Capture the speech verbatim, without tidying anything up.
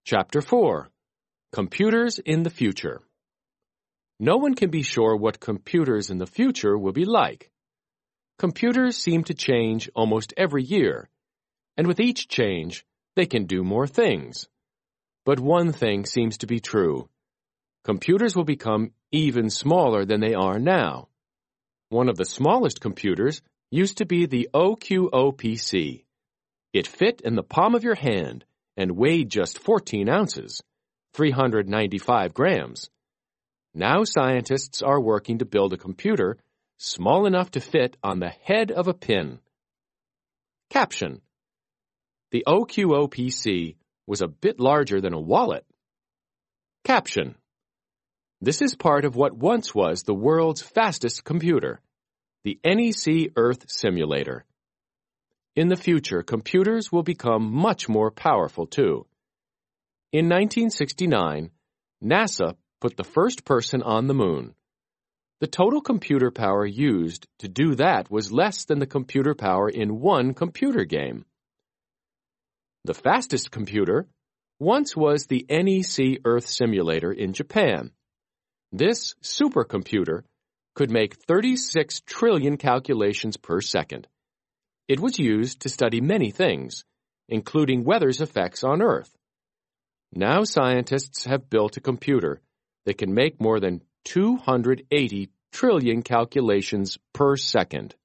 Chapter four. Computers in the Future. No one can be sure what computers in the future will be like. Computers seem to change almost every year, and with each change, they can do more things. But one thing seems to be true. Computers will become even smaller than they are now. One of the smallest computers used to be the O Q O P C. It fit in the palm of your hand and weighed just fourteen ounces, three hundred ninety-five grams. Now scientists are working to build a computer small enough to fit on the head of a pin. Caption: The O Q O P C was a bit larger than a wallet. Caption: This is part of what once was the world's fastest computer, the N E C Earth Simulator. In the future, computers will become much more powerful, too. In nineteen sixty-nine, NASA put the first person on the moon. The total computer power used to do that was less than the computer power in one computer game. The fastest computer once was the N E C Earth Simulator in Japan. This supercomputer could make thirty-six trillion calculations per second. It was used to study many things, including weather's effects on Earth. Now scientists have built a computer that can make more than two hundred eighty trillion calculations per second.